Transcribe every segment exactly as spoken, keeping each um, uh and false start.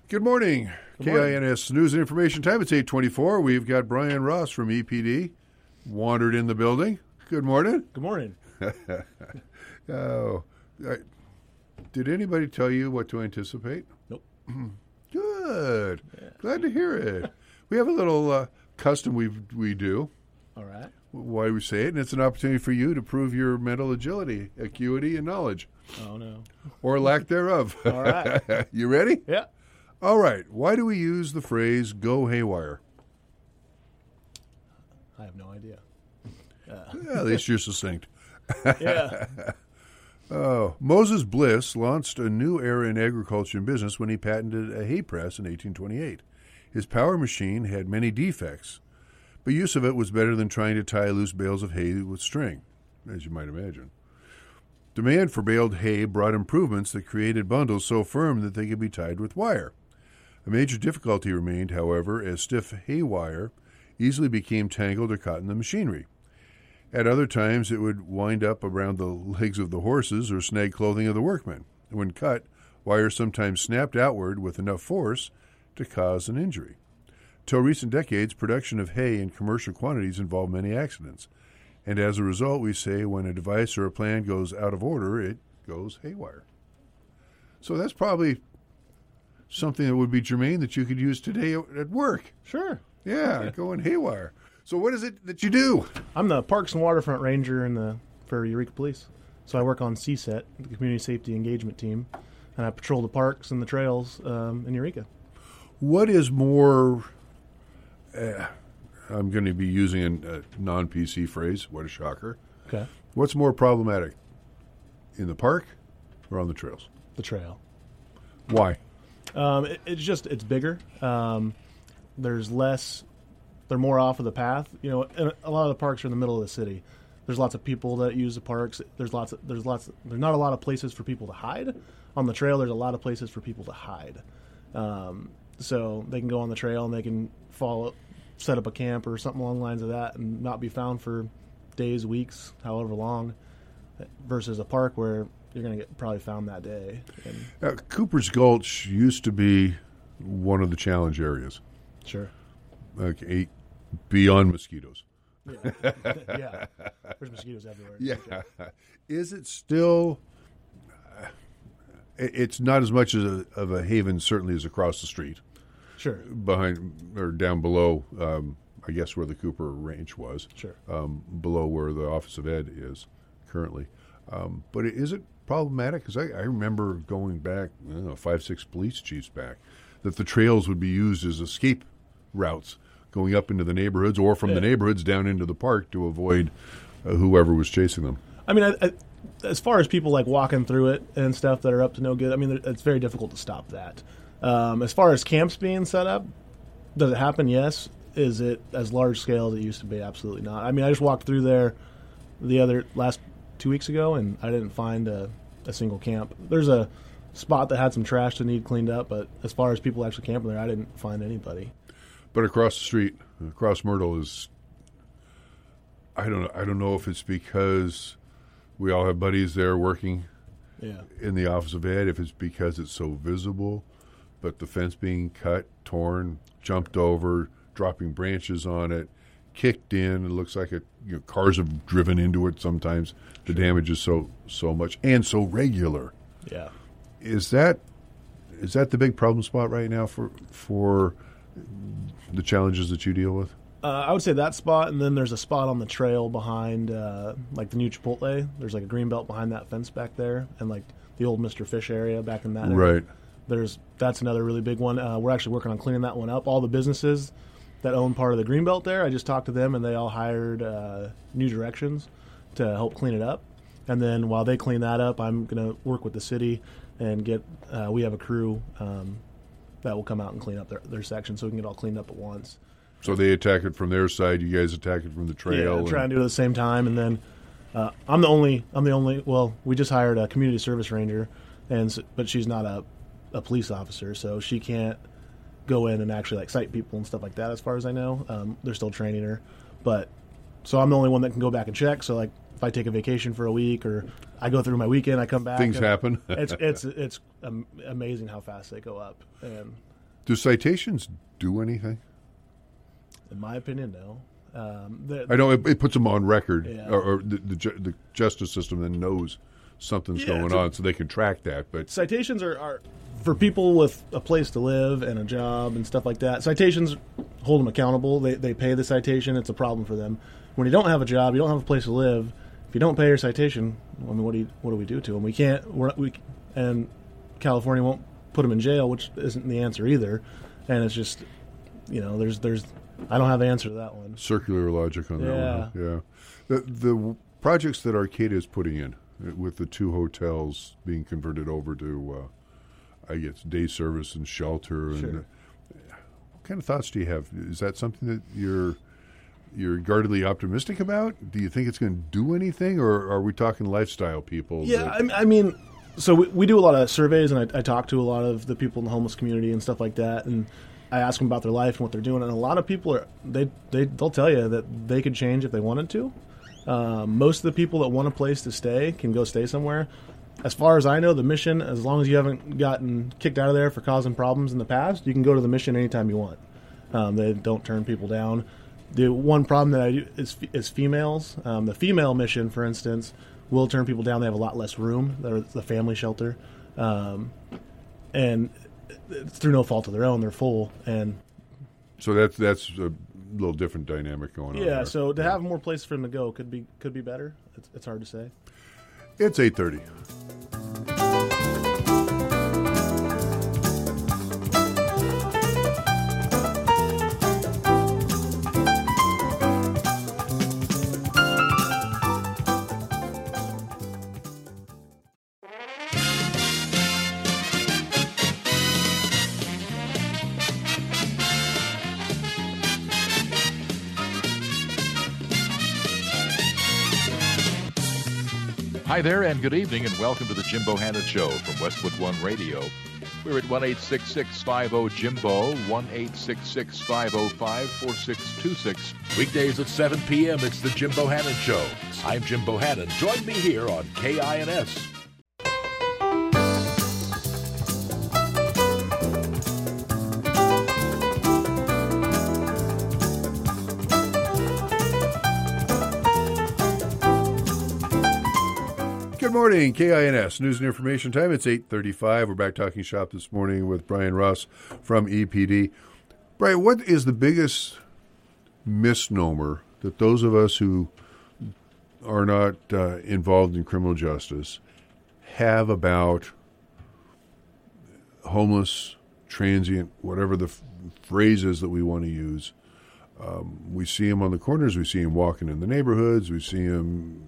Good morning. Good K morning. I N S News and Information Time. It's eight twenty-four. We've got Brian Ross from E P D wandered in the building. Good morning. Good morning. Oh, I, did anybody tell you what to anticipate? Nope. Good. Yeah. Glad to hear it. We have a little uh, custom we we do. All right. Why we say it, and it's an opportunity for you to prove your mental agility, acuity, and knowledge, Oh, no. or lack thereof. All right. You ready? Yeah. All right. Why do we use the phrase "go haywire"? I have no idea. Uh, Yeah, at least you're succinct. yeah. Oh, Moses Bliss launched a new era in agriculture and business when he patented a hay press in eighteen twenty-eight. His power machine had many defects, but use of it was better than trying to tie loose bales of hay with string, as you might imagine. Demand for baled hay brought improvements that created bundles so firm that they could be tied with wire. A major difficulty remained, however, as stiff hay wire easily became tangled or caught in the machinery. At other times, it would wind up around the legs of the horses or snag clothing of the workmen. When cut, wire sometimes snapped outward with enough force to cause an injury. Till recent decades, production of hay in commercial quantities involved many accidents. And as a result, we say when a device or a plan goes out of order, it goes haywire. So that's probably something that would be germane that you could use today at work. Sure. Yeah, going haywire. So what is it that you do? I'm the Parks and Waterfront Ranger in the for Eureka Police. So I work on C SET, the Community Safety Engagement Team, and I patrol the parks and the trails um, in Eureka. What is more, uh, I'm going to be using a non-P C phrase, what a shocker. Okay. What's more problematic, in the park or on the trails? The trail. Why? Um, it, it's just, it's bigger. Um, there's less, they're more off of the path. You know, and a lot of the parks are in the middle of the city. There's lots of people that use the parks. There's lots of, there's lots, of, there's not a lot of places for people to hide. On the trail, there's a lot of places for people to hide. Um, so they can go on the trail and they can follow, set up a camp or something along the lines of that and not be found for days, weeks, however long, versus a park where you're going to get probably found that day. And Uh, Cooper's Gulch used to be one of the challenge areas. sure. Like eight, beyond mosquitoes. Yeah. yeah. There's mosquitoes everywhere. Yeah. Is it still... Uh, it's not as much as a, of a haven, certainly, as across the street. Sure. Behind or down below, um, I guess, where the Cooper Ranch was. Sure. Um, below where the Office of Ed is currently. Um, but is it problematic? Because I, I remember going back, I don't know, five, six police chiefs back, that the trails would be used as escape routes going up into the neighborhoods or from Yeah. the neighborhoods down into the park to avoid uh, whoever was chasing them. I mean, I, I, as far as people like walking through it and stuff that are up to no good, I mean, it's very difficult to stop that. Um, as far as camps being set up, does it happen? Yes. Is it as large scale as it used to be? Absolutely not. I mean, I just walked through there the other last two weeks ago, and I didn't find a, a single camp. There's a spot that had some trash that needed cleaned up, but as far as people actually camping there, I didn't find anybody. But across the street, across Myrtle is, I don't know, I don't know if it's because we all have buddies there working Yeah. in the Office of Ed, if it's because it's so visible, but the fence being cut, torn, jumped over, dropping branches on it, kicked in, it looks like it, you know, cars have driven into it sometimes. The Sure. damage is so so much and so regular. Yeah. Is that is that the big problem spot right now for for the challenges that you deal with? Uh, I would say that spot, and then there's a spot on the trail behind, uh, like the new Chipotle. There's like a green belt behind that fence back there, and like the old Mister Fish area back in that area. Right. There's that's another really big one. Uh, we're actually working on cleaning that one up. All the businesses that own part of the green belt there, I just talked to them, and they all hired uh, New Directions to help clean it up. And then while they clean that up, I'm going to work with the city and get. Uh, we have a crew um, that will come out and clean up their, their section, so we can get it all cleaned up at once. So they attack it from their side. You guys attack it from the trail. Yeah, try and do it at the same time, and then uh, I'm the only. I'm the only. Well, we just hired a community service ranger, and s- but she's not a, a police officer, so she can't go in and actually like cite people and stuff like that. As far as I know, um, they're still training her, but so I'm the only one that can go back and check. So like if I take a vacation for a week or I go through my weekend, I come back. Things and happen. it's it's it's um, amazing how fast they go up, and Do citations do anything? In my opinion, no. Um, the, I know it, it puts them on record, Yeah. or, or the, the ju- the justice system then knows something's Yeah, going it's a- on, so they can track that. But Citations are, are for people with a place to live and a job and stuff like that. Citations hold them accountable. They they pay the citation. It's a problem for them. When you don't have a job, you don't have a place to live. If you don't pay your citation, I mean, what do you, what do we do to them? We can't. We're, we and California won't put them in jail, which isn't the answer either. And it's just, you know, there's there's I don't have the answer to that one. circular logic on that Yeah. one. Yeah. The the projects that Arcata is putting in, uh, with the two hotels being converted over to, uh, I guess, day service and shelter. And Sure. uh, what kind of thoughts do you have? Is that something that you're you're guardedly optimistic about? Do you think it's going to do anything, or are we talking lifestyle people? Yeah, that- I, I mean, so we, we do a lot of surveys, and I, I talk to a lot of the people in the homeless community and stuff like that, and I ask them about their life and what they're doing, and a lot of people are they they they'll tell you that they could change if they wanted to. Um, most of the people that want a place to stay can go stay somewhere. As far as I know, the Mission, as long as you haven't gotten kicked out of there for causing problems in the past, you can go to the Mission anytime you want. Um, they don't turn people down. The one problem that I do is, is females. Um, the female Mission, for instance, will turn people down. They have a lot less room. They're the family shelter. Um, and it's through no fault of their own. They're full. And So that's that's a little different dynamic going on. yeah, there. so to have more places for them to go could be could be better. It's, it's hard to say. It's eight thirty. Hi there, and good evening, and welcome to the Jim Bohannon Show from Westwood One Radio. We're at one eight six six, five oh, Jimbo, one eight six six, five oh five, four six two six. Weekdays at seven p.m., it's the Jim Bohannon Show. I'm Jim Bohannon. Join me here on K I N S. Good morning, K I N S News and Information Time. It's eight thirty-five. We're back talking shop this morning with Brian Ross from E P D. Brian, what is the biggest misnomer that those of us who are not uh, involved in criminal justice have about homeless, transient, whatever the f- phrases that we want to use? Um, we see them on the corners. We see them walking in the neighborhoods. We see them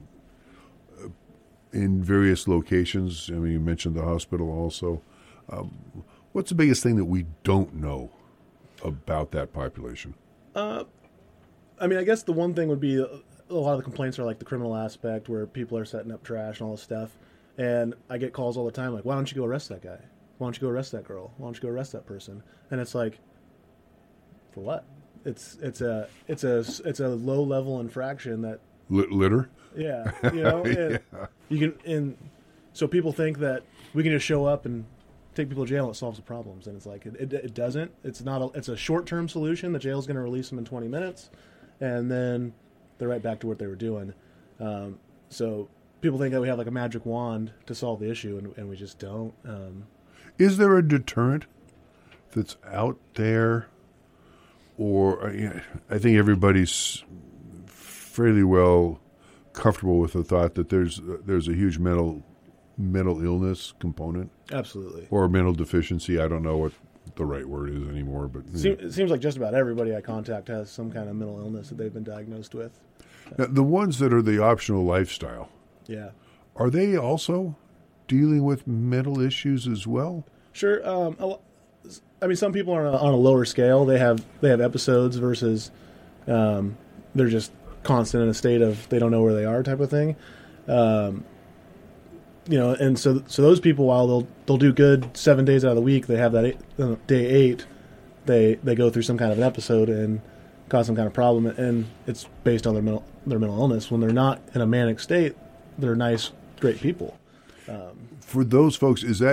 in various locations. I mean, you mentioned the hospital also. Um, what's the biggest thing that we don't know about that population? Uh, I mean, I guess the one thing would be a lot of the complaints are like the criminal aspect where people are setting up trash and all this stuff. And I get calls all the time like, why don't you go arrest that guy? Why don't you go arrest that girl? Why don't you go arrest that person? And it's like, for what? It's it's a it's a it's a low level infraction that L- litter? yeah you know and Yeah. you can and so people think that we can just show up and take people to jail and it solves the problems, and it's like it, it, it doesn't. It's not a, it's a short term solution. The jail's going to release them in twenty minutes, and then they're right back to what they were doing. Um, so people think that we have like a magic wand to solve the issue, and, and we just don't. Um, Is there a deterrent that's out there? Or uh, I think everybody's fairly well comfortable with the thought that there's uh, there's a huge mental mental illness component absolutely. or mental deficiency. I don't know what the right word is anymore, but Se- it seems like just about everybody I contact has some kind of mental illness that they've been diagnosed with. now, the ones that are the optional lifestyle, Yeah. are they also dealing with mental issues as well? Sure. Um, a lo- I mean, some people are on a, on a lower scale. They have they have episodes versus um, they're just constant in a state of they don't know where they are type of thing. Um, you know, and so so those people, while they'll they'll do good seven days out of the week, they have that eight, uh, day eight, they they go through some kind of an episode and cause some kind of problem, and it's based on their mental their mental illness. When they're not in a manic state, they're nice, great people. For those folks, is that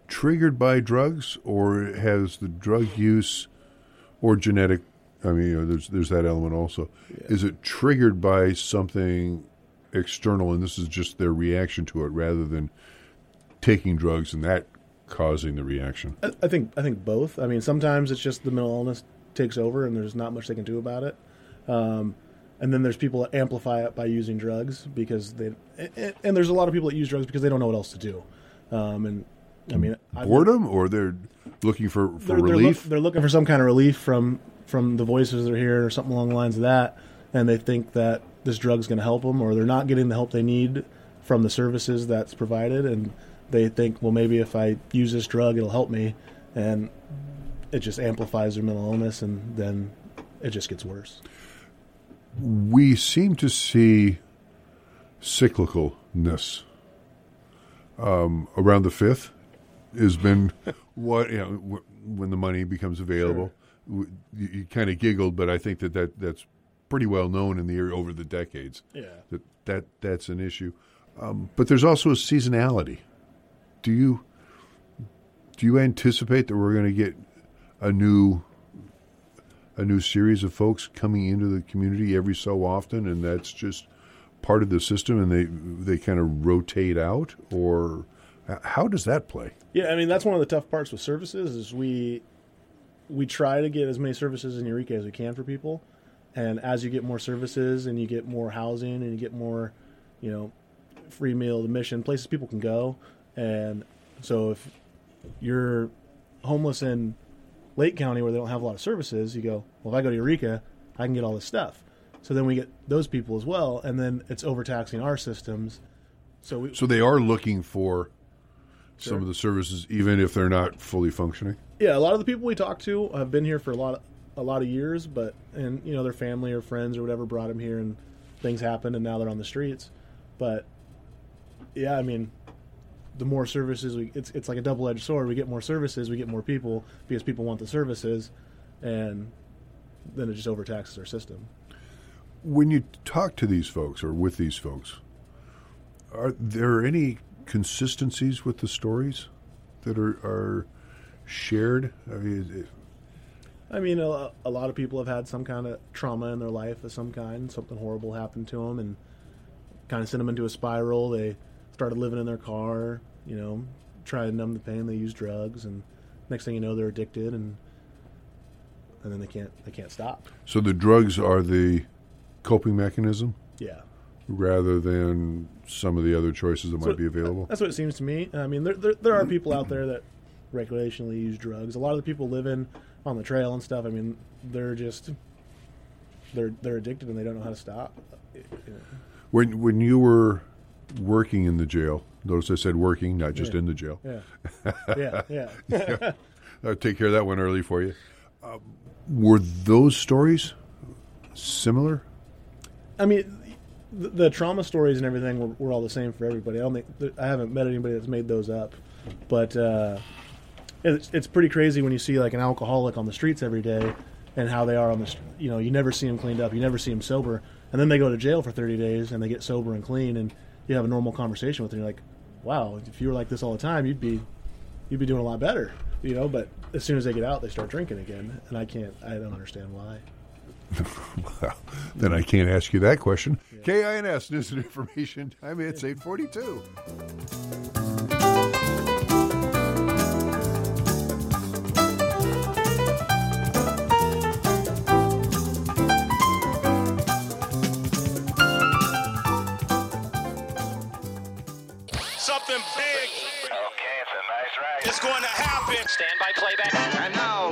triggered by drugs, or has the drug use or genetic? I mean, you know, there's there's that element also. Yeah. Is it triggered by something external, and this is just their reaction to it, rather than taking drugs and that causing the reaction? I, I think I think both. I mean, sometimes it's just the mental illness takes over, and there's not much they can do about it. Um, and then there's people that amplify it by using drugs because they, and, and there's a lot of people that use drugs because they don't know what else to do. Um, and I mean, boredom, I've, or they're looking for, for they're, relief. They're, look, they're looking for some kind of relief from from the voices they're hearing, or something along the lines of that, and they think that this drug's going to help them, or they're not getting the help they need from the services that's provided, and they think, well, maybe if I use this drug, it'll help me, and it just amplifies their mental illness, and then it just gets worse. We seem to see cyclicalness. Um, around the fifth has been what, you know, w- when the money becomes available. Sure. W- you, you kind of giggled, but I think that, that that's pretty well known in the area over the decades. Yeah, that, that that's an issue. Um, but there's also a seasonality. Do you do you anticipate that we're going to get a new a new series of folks coming into the community every so often, and that's just part of the system, and they they kind of rotate out? Or how does that play? Yeah, I mean, that's one of the tough parts with services is we we try to get as many services in Eureka as we can for people, and as you get more services and you get more housing and you get more, you know, free meal admission, places people can go. And so if you're homeless in Lake County where they don't have a lot of services, you go, well, if I go to Eureka, I can get all this stuff. So then we get those people as well, and then it's overtaxing our systems. So we, so they are looking for sure. some of the services, even if they're not fully functioning? Yeah, a lot of the people we talk to have been here for a lot of, a lot of years, but and you know their family or friends or whatever brought them here, and things happened, and now they're on the streets. But yeah, I mean, the more services we, it's it's like a double-edged sword. We get more services, we get more people because people want the services, and then it just overtaxes our system. When you talk to these folks or with these folks, are there any consistencies with the stories that are, are shared? I mean, it, I mean a, a lot of people have had some kind of trauma in their life of some kind. Something horrible happened to them and kind of sent them into a spiral. They started living in their car, you know, try to numb the pain. They use drugs, and next thing you know, they're addicted, and and then they can't they can't stop. So the drugs are the coping mechanism? Yeah. Rather than some of the other choices that so might be available? That's what it seems to me. I mean, there, there there are people out there that recreationally use drugs. A lot of the people living on the trail and stuff, I mean, they're just, they're they're addicted and they don't know how to stop. You know. When when you were working in the jail, notice I said working, not just yeah. in the jail. Yeah, yeah, yeah. yeah. I'll take care of that one early for you. Uh, were those stories similar? I mean, the, the trauma stories and everything were, were all the same for everybody. I don't think I haven't met anybody that's made those up, but uh, it's it's pretty crazy when you see like an alcoholic on the streets every day, and how they are on the, you know, you never see them cleaned up, you never see them sober, and then they go to jail for thirty days and they get sober and clean, and you have a normal conversation with them. You're like, wow, if you were like this all the time, you'd be you'd be doing a lot better, you know. But as soon as they get out, they start drinking again, and I can't, I don't understand why. Well, then I can't ask you that question. Yeah. K I N S News and Information Time. It's eight forty-two. Something big. Okay, it's a nice ride. It's going to happen. Stand by playback. And now,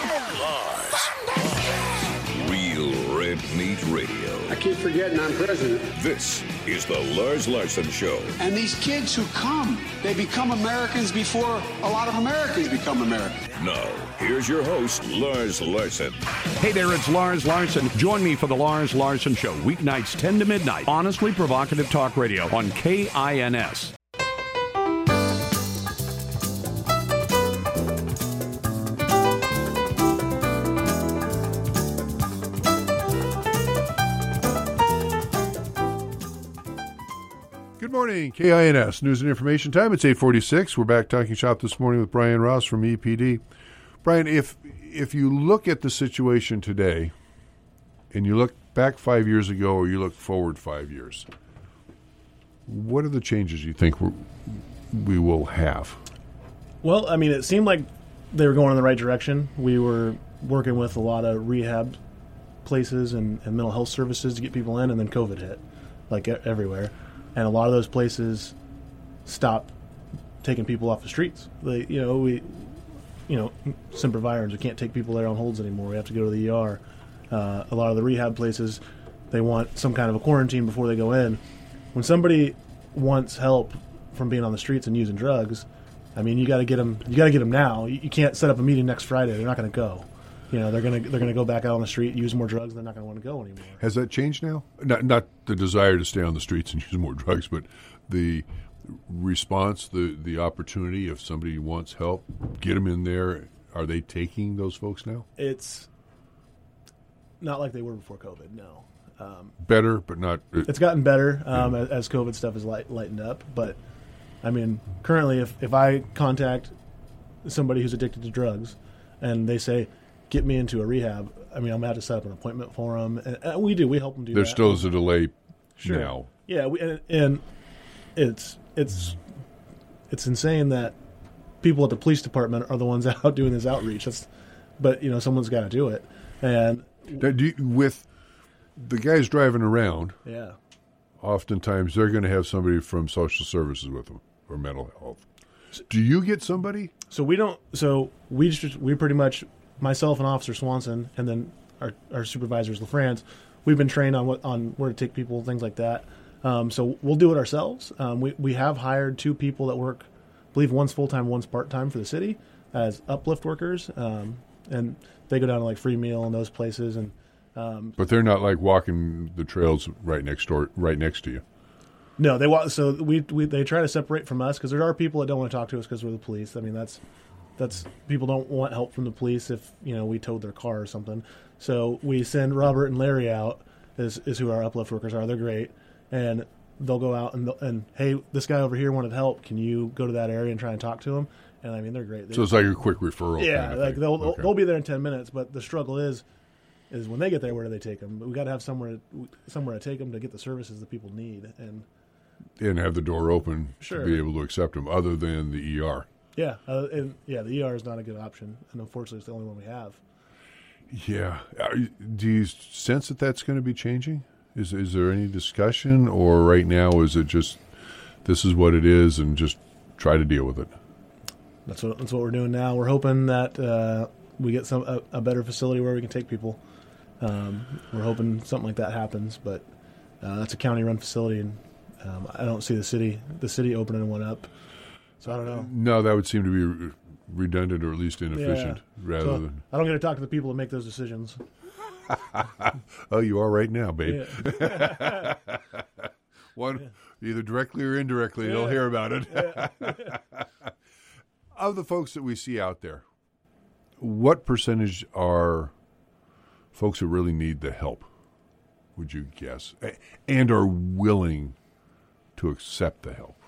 Real Red Meat Radio. I keep forgetting I'm president. This is the Lars Larson Show. And these kids who come, they become Americans before a lot of Americans become Americans. Now, here's your host, Lars Larson. Hey there, it's Lars Larson. Join me for the Lars Larson Show, weeknights ten to midnight. Honestly provocative talk radio on K I N S. Good morning, K I N S News and Information Time. It's eight forty-six. We're back talking shop this morning with Brian Ross from E P D. Brian, if if you look at the situation today, and you look back five years ago, or you look forward five years, what are the changes you think we're, we will have? Well, I mean, it seemed like they were going in the right direction. We were working with a lot of rehab places and, and mental health services to get people in, and then COVID hit, like e- everywhere. And a lot of those places stopped taking people off the streets. They, you know, we, you know, Semper Virens, we can't take people there on holds anymore. We have to go to the E R. Uh, a lot of the rehab places, they want some kind of a quarantine before they go in. When somebody wants help from being on the streets and using drugs, I mean, you got to get them. You got to get them now. You, you can't set up a meeting next Friday. They're not going to go. You know, they're going to they're going to go back out on the street, use more drugs. And they're not going to want to go anymore. Has that changed now? Not not the desire to stay on the streets and use more drugs, but the response, the the opportunity. If somebody wants help, get them in there. Are they taking those folks now? It's not like they were before COVID. No. Um, better, but not. Uh, it's gotten better um, yeah. as, as COVID stuff has light, lightened up. But I mean, currently, if if I contact somebody who's addicted to drugs, and they say, "Get me into a rehab," I mean, I'm gonna have to set up an appointment for them, and, and we do. We help them do. There that. still is a delay sure. now. Yeah, we, and, and it's it's it's insane that people at the police department are the ones out doing this outreach. That's, but you know, someone's got to do it, and do you, with the guys driving around, yeah, oftentimes they're going to have somebody from social services with them or mental health. Do you get somebody? So we don't. So we just we pretty much myself and Officer Swanson, and then our our supervisors LaFrance. We've been trained on what on where to take people, things like that. Um, so we'll do it ourselves. Um, we we have hired two people that work. I believe one's full time, one's part time for the city as uplift workers, um, and they go down to like Free Meal and those places. And um, but they're not like walking the trails right next door, right next to you. No, they walk. So we, we they try to separate from us because there are people that don't want to talk to us because we're the police. I mean, that's that's people don't want help from the police if you know we towed their car or something. So we send Robert and Larry out. Is is who our uplift workers are. They're great, and they'll go out and and hey, this guy over here wanted help. Can you go to that area and try and talk to him? And I mean, they're great. They're, so it's like a quick referral. Yeah, kind of like thing. they'll okay. they'll be there in ten minutes. But the struggle is. Is when they get there, where do they take them? But we got to have somewhere somewhere to take them to get the services that people need, and and have the door open sure. to be able to accept them, other than the E R. Yeah, uh, and yeah, the E R is not a good option, and unfortunately, it's the only one we have. Yeah, do you sense that that's going to be changing? Is is there any discussion, or right now is it just this is what it is, and just try to deal with it? That's what that's what we're doing now. We're hoping that. Uh, we get some a, a better facility where we can take people. Um, we're hoping something like that happens, but uh, that's a county-run facility, and um, I don't see the city the city opening one up. So I don't know. No, that would seem to be redundant or at least inefficient. Yeah. Rather so than I don't get to talk to the people that make those decisions. Oh, you are right now, babe. Yeah. One yeah. either directly or indirectly, yeah. you'll hear about it. Yeah. Of the folks that we see out there, what percentage are folks who really need the help, would you guess, and are willing to accept the help?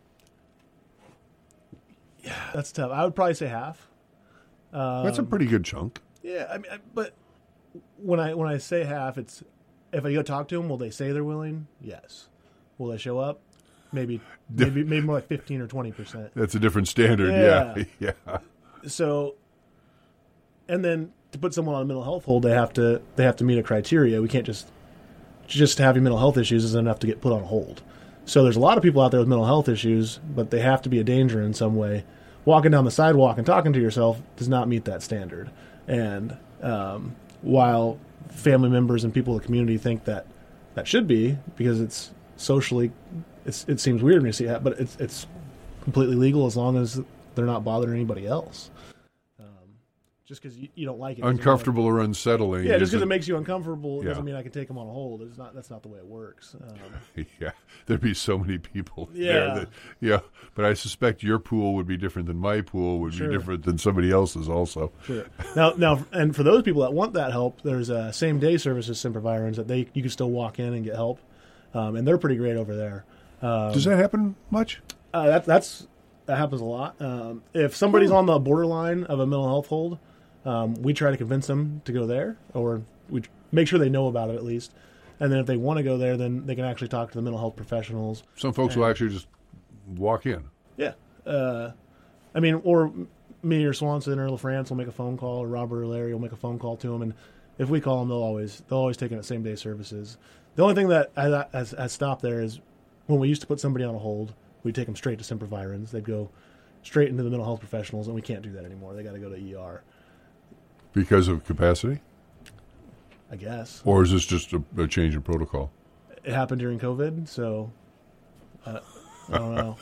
Yeah, that's tough. I would probably say half. Um, That's a pretty good chunk. Yeah, I mean, I, but when I when I say half, it's if I go talk to them, will they say they're willing? Yes. Will they show up? Maybe, maybe, maybe more like fifteen or twenty percent. That's a different standard. Yeah, yeah. yeah. So. And then to put someone on a mental health hold, they have to they have to meet a criteria. We can't just just having mental health issues isn't enough to get put on hold. So there's a lot of people out there with mental health issues, but they have to be a danger in some way. Walking down the sidewalk and talking to yourself does not meet that standard. And um, while family members and people in the community think that that should be, because it's socially, it's, it seems weird when you see that, but it's it's completely legal as long as they're not bothering anybody else. Just because you, you don't like it, uncomfortable like, or unsettling. Yeah, just because it makes you uncomfortable yeah. doesn't mean I can take them on a hold. It's not. That's not the way it works. Um, yeah, there'd be so many people yeah. there. That, yeah, but I suspect your pool would be different than my pool. Would sure. be different than somebody else's also. Sure. Now, now, and for those people that want that help, there's a same day services, Semper Virens, that they you can still walk in and get help, um, and they're pretty great over there. Um, Does that happen much? Uh, that, that's that happens a lot. Um, if somebody's on the borderline of a mental health hold, um, we try to convince them to go there, or we make sure they know about it at least. And then if they want to go there, then they can actually talk to the mental health professionals. Some folks and, will actually just walk in. Yeah. Uh, I mean, or me or Swanson or LaFrance will make a phone call, or Robert or Larry will make a phone call to them, and if we call them, they'll always they'll always take in at same day services. The only thing that has, has stopped there is when we used to put somebody on a hold, we'd take them straight to Sempervirens. They'd go straight into the mental health professionals, and we can't do that anymore. They got to go to E R. Because of capacity? I guess. Or is this just a, a change in protocol? It happened during COVID, so uh, I don't know.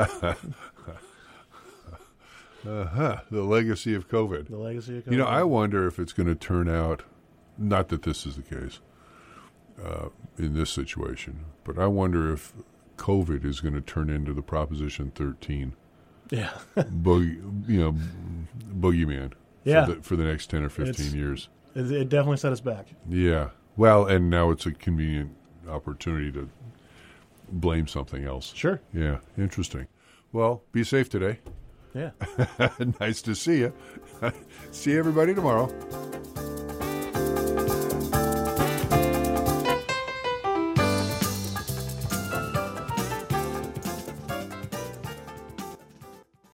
uh-huh. The legacy of COVID. The legacy of COVID. You know, I wonder if it's going to turn out, not that this is the case uh, in this situation, but I wonder if COVID is going to turn into the Proposition thirteen. Yeah. boogie, you know, boogeyman. Yeah. For the, for the next ten or fifteen It's, years. It definitely set us back. Yeah. Well, and now it's a convenient opportunity to blame something else. Sure. Yeah. Interesting. Well, be safe today. Yeah. Nice to see you. See everybody tomorrow.